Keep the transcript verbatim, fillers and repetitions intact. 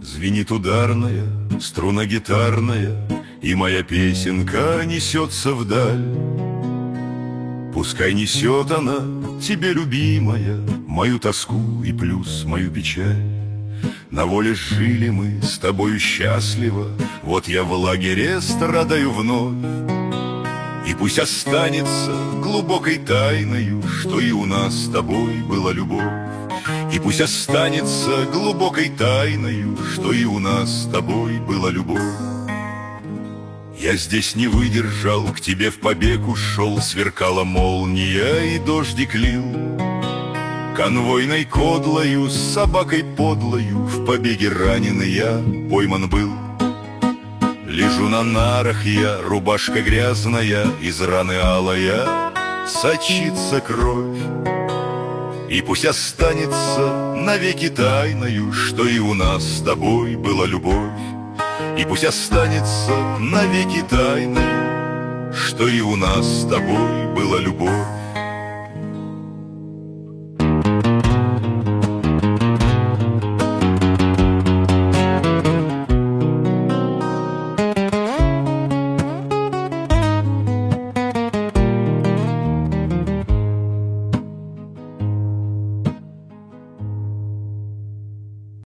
Звенит ударная, струна гитарная, и моя песенка несется вдаль. Пускай несет она тебе, любимая, мою тоску и плюс мою печаль. На воле жили мы с тобою счастливо, вот я в лагере страдаю вновь. И пусть останется глубокой тайною, что и у нас с тобой была любовь. И пусть останется глубокой тайною, что и у нас с тобой была любовь. Я здесь не выдержал, к тебе в побег ушел, сверкала молния и дождик лил. Конвойной кодлою, с собакой подлою, в побеге раненый я пойман был. Лежу на нарах я, рубашка грязная, из раны алая сочится кровь. И пусть останется навеки тайною, что и у нас с тобой была любовь. И пусть останется навеки тайной, что и у нас с тобой была любовь.